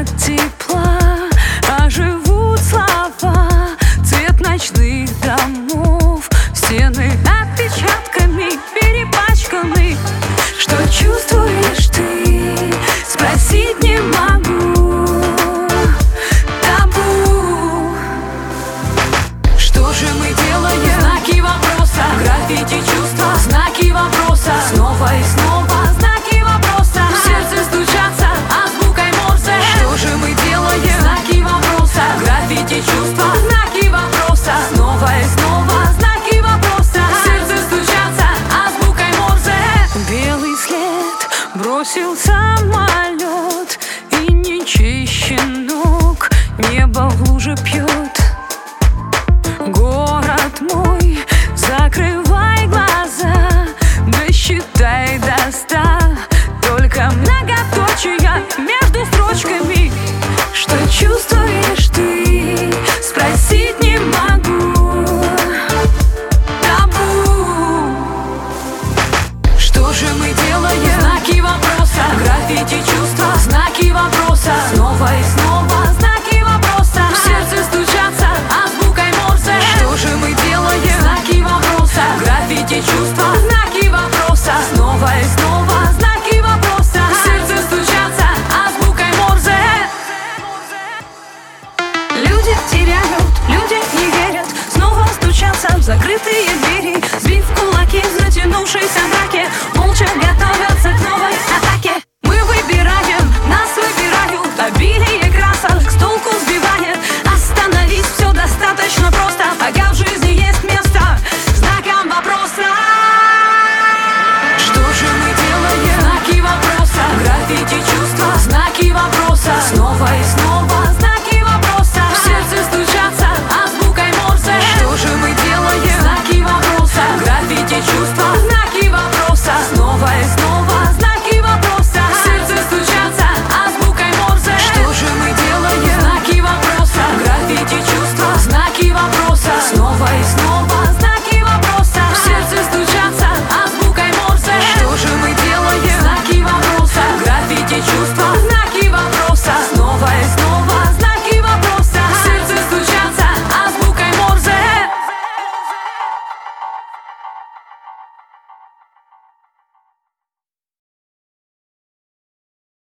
от тепла оживут слова, цвет ночных домов, стены отпечатками перепачканы. Что чувствуешь ты? Спросить не могу. Табу. Что же мы делаем? Знаки вопроса, граффити чувства, знаки вопроса, снова и снова знаки вопроса. В сердце стучатся азбукой Морзе. Что же мы делаем? Знаки вопроса, граффити чувства, знаки вопроса, снова и снова знаки вопроса. В сердце стучатся азбукой Морзе. Белый след бросил самолет, и не чище ног небо в луже пьет. Город мой, закрывай глаза, досчитай до 100, только многоточия между строчками. Что чувствуешь ты? Спросить не могу. Табу. Что же мы делаем? Знаки вопроса, граффити чувства, знаки вопроса, снова и снова знаки вопроса. В сердце стучатся азбукой Морзе. Что же мы делаем? Знаки вопроса, граффити чувства, знаки вопроса, снова и снова знаки вопроса. В сердце стучатся азбукой Морзе. Люди теряют, люди не верят, снова стучатся в закрытые двери, сбив кулаки в затянувшейся драке, молча готовятся к новой атаке. Мы выбираем, нас выбирают, обилие красок с толку сбивает. Остановить все достаточно просто, пока в жизни есть место знакам вопроса. Что же мы делаем? Знаки вопроса, граффити чувства, знаки вопроса, снова и снова